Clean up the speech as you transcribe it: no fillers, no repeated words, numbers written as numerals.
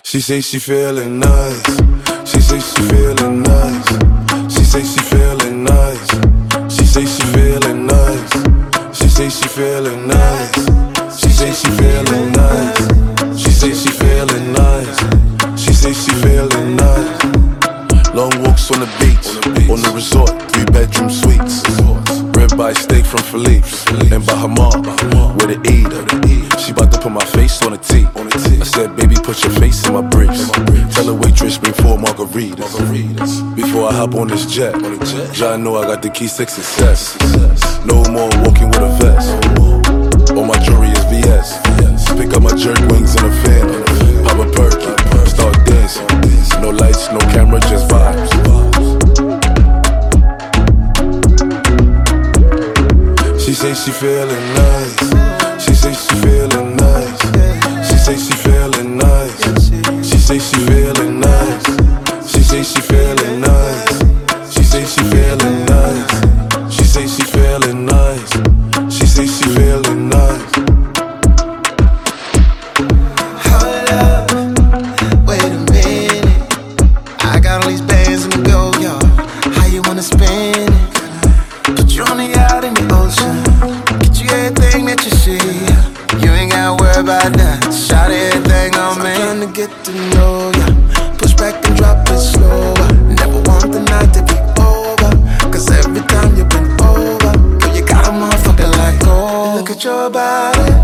She say she feeling nice. She say she feeling nice. She say she feeling nice. She say she feeling nice. She say she feeling nice. She say she feeling nice. She say she feeling nice. She say she feeling nice. Long walks on the beach, on the resort, 3-bedroom suites. Ribeye steak from Philippe's, and Bahamar, where to eat. She bout to put my face on a tee. I said, baby, put your face in my briefs. Tell the waitress, bring 4 margaritas. Before I hop on this jet, y'all know I got the keys to success. No more walking with a vest. All my jewelry is VS. Pick up my jerk wings in a fan. Pop a perky, start dancing. No lights, no camera, just vibes. She say she feeling nice. She say she feeling nice. She say she feeling nice. She say she feeling nice. She say she feeling nice. She say she feeling nice. She say she feeling nice. She say she feeling nice. Hold up, wait a minute. I got all these bands in the go, yo. How you wanna spend it? Put you on the yacht in the ocean. Get you everything that you see. You ain't gotta worry about that. Shout everything on me. I'm trying to get to know ya. Push back and drop it slower. Never want the night to be over. Cause every time you been over, girl, you got a motherfucker like gold. Look at your body.